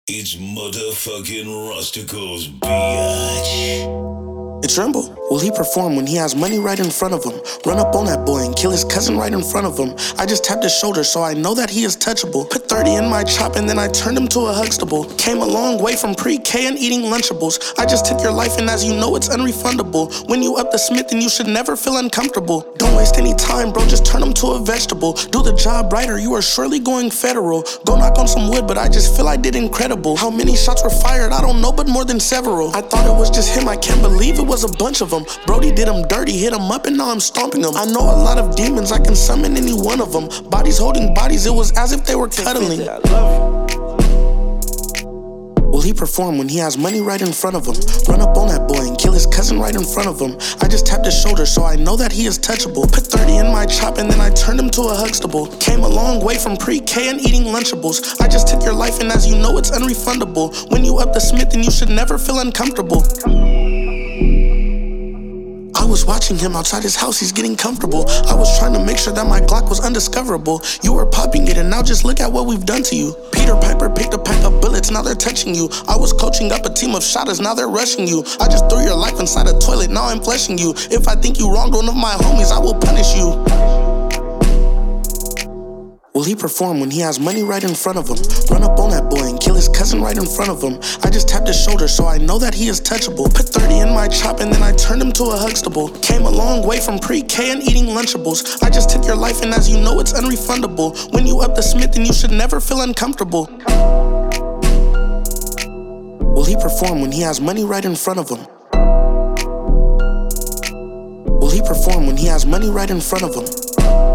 It's motherfucking Rusticles, bitch. It's Rimble. Will he perform when he has money right in front of him? Run up on that boy and kill his cousin right in front of him. I just tapped his shoulder so I know that he is touchable. Put 30 in my chop and then I turned him to a Huxtable. Came a long way from pre-K and eating Lunchables. I just took your life and as you know it's unrefundable. When you up the Smith then you should never feel uncomfortable. Don't waste any time bro, just turn him to a vegetable. Do the job right or you are surely going federal. Go knock on some wood but I just feel I did incredible. How many shots were fired? I don't know but more than several. I thought it was just him, I can't believe it was a bunch of them. Brody did him dirty, hit him up and now I'm stomping him. I know a lot of demons, I can summon any one of them. Bodies holding bodies, it was as if they were cuddling. Will he perform when he has money right in front of him? Run up on that boy and kill his cousin right in front of him. I just tapped his shoulder so I know that he is touchable. Put 30 in my chop and then I turned him to a Huxtable. Came a long way from pre-K and eating Lunchables. I just took your life and as you know it's unrefundable. When you up the Smith then you should never feel uncomfortable. I was watching him outside his house, he's getting comfortable. I was trying to make sure that my Glock was undiscoverable. You were popping it and now just look at what we've done to you. Peter Piper picked a pack of bullets, now they're touching you. I was coaching up a team of shotters, now they're rushing you. I just threw your life inside a toilet, now I'm fleshing you. If I think you wronged one of my homies, I will punish you. Will he perform when he has money right in front of him? Run up on that boy and kill his cousin right in front of him. I just tapped his shoulder so I know that he is touchable. Put 30 in my chop and then I turned him to a Huxtable. Came a long way from pre-K and eating Lunchables. I just took your life and as you know it's unrefundable. When you up the Smith then you should never feel uncomfortable. Will he perform when he has money right in front of him? Will he perform when he has money right in front of him?